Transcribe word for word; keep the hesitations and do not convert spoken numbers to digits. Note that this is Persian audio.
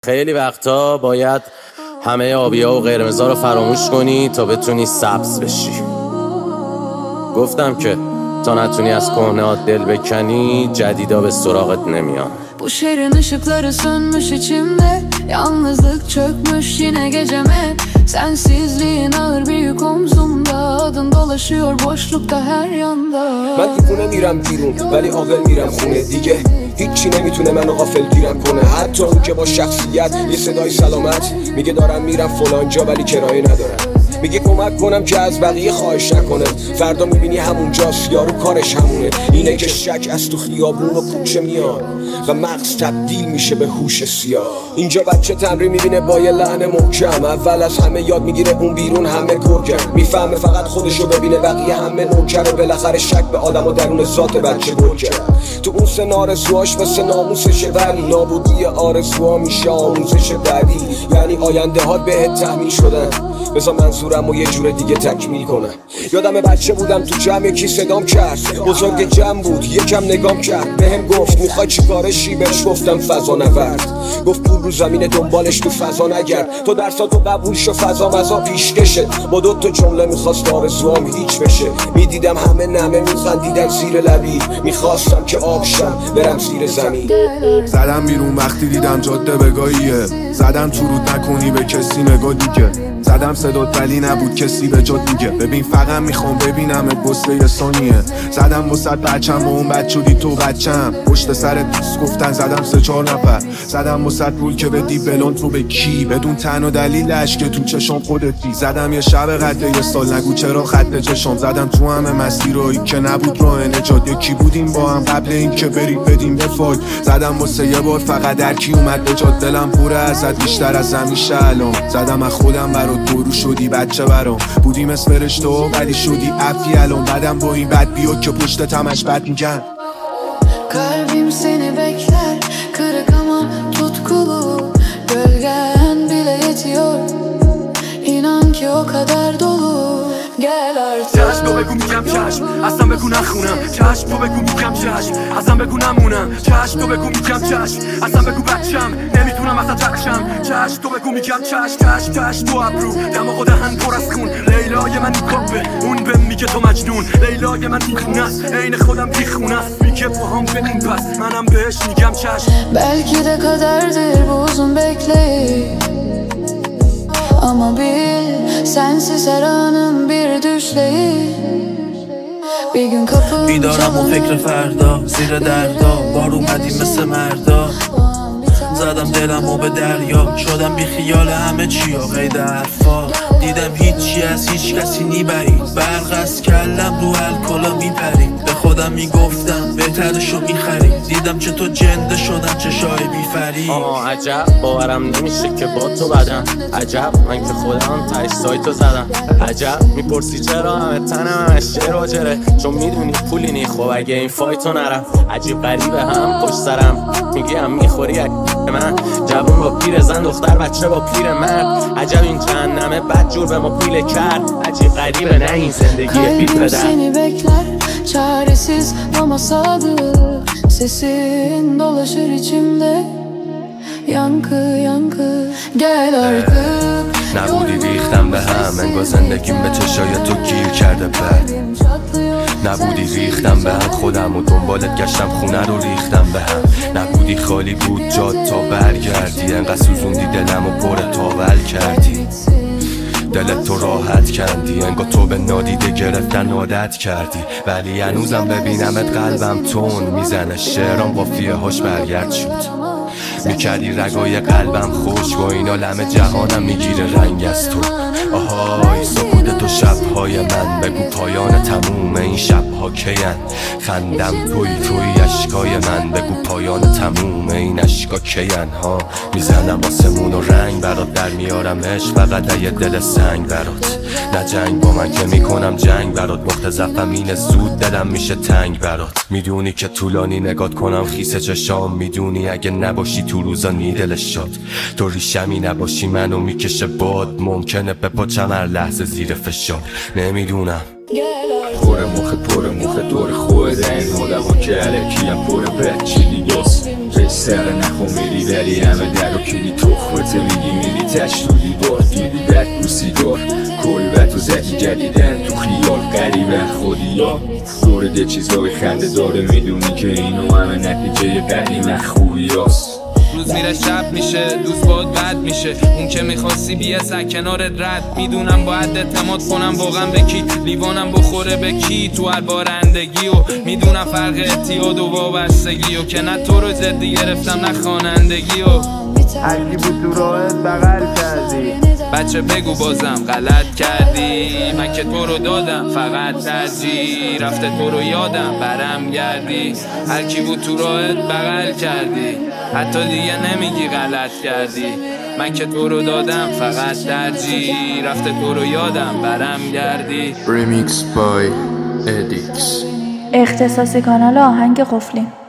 خیلی وقتا باید همه آبی‌ها و قرمزا رو فراموش کنی تا بتونی سبز بشی. گفتم که تا نتونی az کهنه‌ات دل بکنی جدیدا به سراغت نمیان. Bu şehrin ışıkları sönmüş içimde, yalnızlık çökmüş yine geceme. Sensizliğin ağır bir yük omzumda, adın dolaşıyor boşlukta her yanda. من دیوونه میرم بیرون ولی عاقل میرم خونه دیگه. هیچی نمیتونه منو غافل گیرم کنه، حتی اون که با شخصیت یه صدای سلامت میگه دارم میرم فلان جا ولی کرایه ندارم. میگه کمک کنم که از بقیه خواهش نکنه، فردا میبینی همونجاست یارو کارش همونه. اینه که شک از تو خیابون و کوچه میاد و مغز تبدیل میشه به هوش سیاه. اینجا بچه تمرین میبینه با یه لحن محکم، اول از همه یاد میگیره اون بیرون همه گرگه. میفهمه فقط خودشو ببینه بقیه همه نوکره، بالاخره شک به آدم و درون ذات بچه گرگه. تو اون سن آرزوهاش مثل ناموسشه، ولی نابودی آرزوها میشه آموزش بعدی. یعنی آینده ها بهت تحمیل شدن، بذار منظورم و یه جور دیگه تکمیل کنم. یادم بچه بودم تو جمع یکی صدام کرد، بزرگ جمع بود یکم نگام کرد، بهم گفت میخوای چیکارشی؟ بهش گفتم فضا نورد. گفت پول رو زمین دنبالش تو فضا نگرد، تو درساتو قبول شو فضا مزا پیشکشه. با دو تا جمله میخواست آرزوام هیچ بشه. میدیدم همه نمه میخندیدن زیر لبی، میخواستم که آب شم برم زیر زمین. زدم بیرون وقتی دیدم جاده بگاهیه، زدم تو رود نکنی به کسی نگاه دیگه. زدم صدات ولی نبود کسی به جا دیگه. ببین فقط میخوام ببینمت بسته یه ثانیه. زدم وسط بچم و اون بچه دی تو بچم، پشت سرت دوست گفتن زدم سه چهار نفر. زدم وسط رول که بدی بلون تو به کی، بدون تن و دلیلش که تو چشم خودتی. زدم یه شب قده یه سال نگو چرا خط چشم. زدم تو همه مسیرایی که نبود راه نجات، یکی بودیم با هم قبل این که بریم بدیم به فاک. زدم واسه یه بار فقط در کی اومد به جات، دلم پره ازت بیشتر از همیشه الان. زدم از خودم برات برو شدی بچه برام، بودیم اسم فرشته ولی شدی افی الان. بعدم با این بد بیا که پشت تمش بد میگن. Kalbim seni bekler, kırık ama tutkulu. Gölgen bile yetiyor, inan ki o kadar dolu. Gel artık. چشم تو بگو میگم چشم، اصلا بگو نخونم. چشم تو بگو میگم چشم، اصلا بگو نمونم. چشم تو بگو میگم چشم، اصلا بگو بچم نمیتونم اصلا چشم. چشم تو بگو میگم چشم، چشم چشم تو ابرو دماغ و دهن پر از خون. لیلای من این کافه اون به میگه تو مجنون. لیلای من این خونه است عین خودم بیخونه است، میگه پاهام بمون پس منم بهش میگم چشم. Belki de kaderdir bu uzun bekleyiş, ama bil sensiz her anım bir düşleyiş. Bir gün kapım بیدارم و فکر فردا زیر دردا، بار اومدیم مثل مردا. زدم دلم و به دریا، شدم بی خیال همه چی و قید حرفا. دیدم هیچی از هیچ کسی نیبرید، برق از کلم رو الکلا میپرید. به خودم میگفتم بهترشو میخرید، دیدم چه تو جنده شدم چشای بیفرید. آه عجب باورم نمیشه که با تو بدم، عجب من که خودم تایش سایتو زدم. عجب میپرسی چرا همه تنم همش شعر و جره، چون میدونی پولی نی خب اگه این فایتو نرم. عجیب غریبه هم پشت سرم میگی هم میخوری من، جوون با پیر زن دختر بچه با پیر مرد. عجب این جهنمه بد جور به ما پیله کرد. عجیب غریبه نه این زندگی بی Kalbim پدر. seni bekler, çaresiz ama sadık. Sesin dolaşır içimde, yankı yankı. Gel artık. نبودی ریختم به هم، انگار زندگیم به چشای تو گیر کرده بد. نبودی ریختم به هم، خودم و دنبالت گشتم خونه رو ریختم به هم. نبودی خالی بود جاد تا برگردی، انقدر سوزوندی دلم و پر تاول کردی. دلت تو راحت کردی، انگار تو به نادیده گرفتن عادت کردی. ولی هنوزم ببینمت قلبم تون میزنه، شعرام قافیه هاش برگرد شد. میکردی رگای قلبم خوش و این عالم جهانم میگیره رنگ از تو. آهای سکوت تو شبهای من، بگو پایان تموم این شبها کین. خندم توی توی اشکای من، بگو پایان تموم این اشکا کین. ها میزنم آسمون و رنگ برات، در میارم عشق فقط یه دل سنگ برات. نه جنگ با من که میکنم جنگ برات، مختزفم اینه زود دلم میشه تنگ برات. میدونی که طولانی نگات کنم خیس چشام، میدونی اگه نباشی تو روزا نی دلش شد. تو ریشمی نباشی منو میکشه باد، ممکنه به پاچم هر لحظه زیر فشار. نمیدونم پر مخ پر مخ دور خود این آدم که علکی هم پر بچیلی دوست پسر نخو میری ولی همه در و کلی تخمته میگی میری تش تو دیوار دیدی بد بوسی دار کلبت و زدی جدیدن تو خیال قریبه خودی ها دورده چیزای خنده داره میدونی که اینو همه نتیجه قدیم خوبی هست روز میره شب میشه دوست باد بد میشه اون که میخواستی بیه سر کنارت رد میدونم باید اعتماد کنم واقعا به کی لیوانم بخوره به کی تو هر بارندگی و میدونم فرق اعتیاد و وابستگی و که نه تو رو جدی گرفتم نه خوانندگی و هرکی بود تو راهت بغل کردی بچه بگو بازم غلط کردی من که تو رو دادم فقط ترجیح رفته تو رو یادم برم گردی هرکی بود تو راهت بغل کردی حتی دیگه نمیگی غلط کردی من که تو رو دادم فقط ترجیح رفته تو رو یادم برم گردی ریمیکس بای ادیکس اختصاصی کانال آهنگ قفلی.